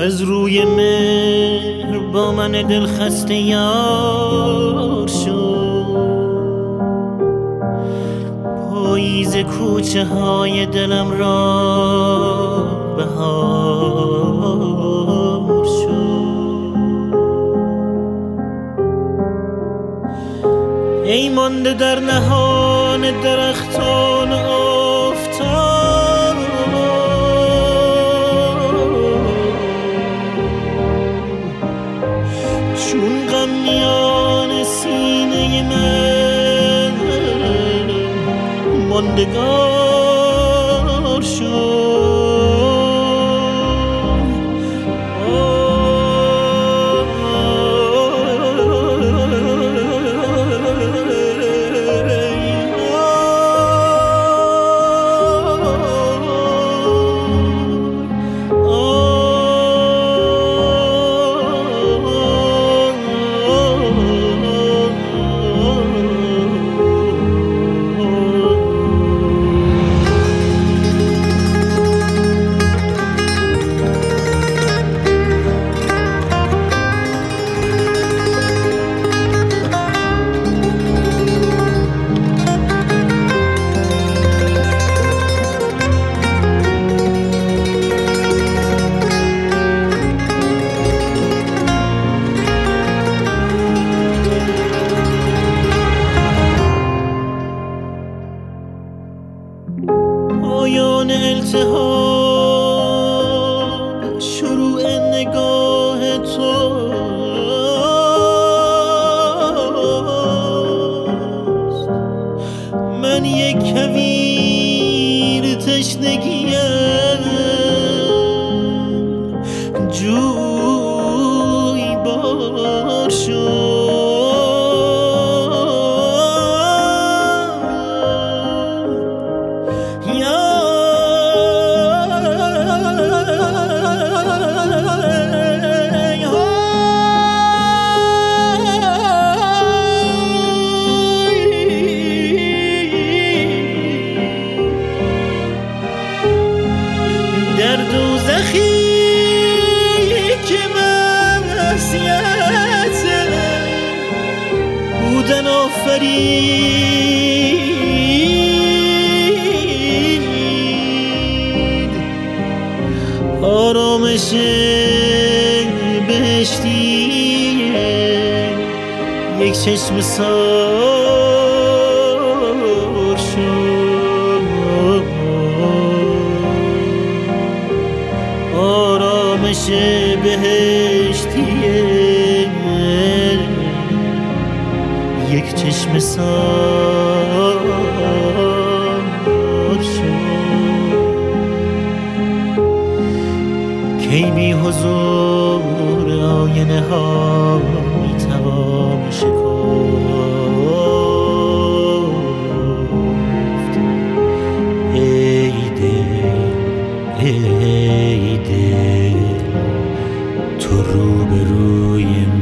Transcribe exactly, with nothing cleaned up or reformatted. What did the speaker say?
از روی مهر با من دل خسته یار شد. پاییز کوچه های دلم را بهار شد. ای مانده در نهان درختان آفتاب، چون غم میان سینه من ماندگار شد. پایان التهاب شروع نگاه توست. من یک کویر تشنگیم، جوی بار شد. در دوزخی که معصیت بودن آفرید، آرامش بهشتی یک چشم سار شد. آرامش بهشتیه یک چشم سار شد. کی بی حضور آینه ها میتوان شکافت. ای دل ای دل تو رو به روی